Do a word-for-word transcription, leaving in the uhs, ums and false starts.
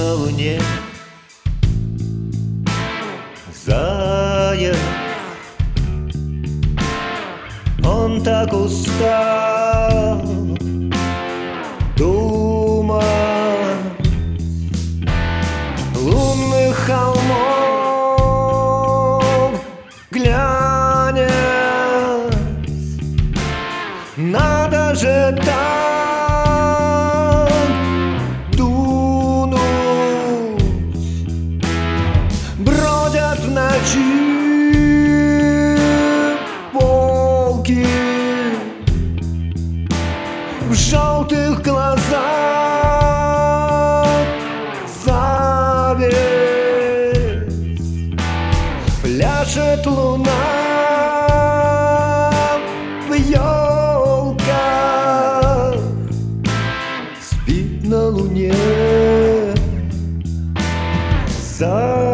на луне заяц. Он так устал думать. Лунных холмов глянец, надо же так дунуть. Бродят в ночи волки, в желтых глазах зависть. Пляшет луна в елках, спит на луне заяц.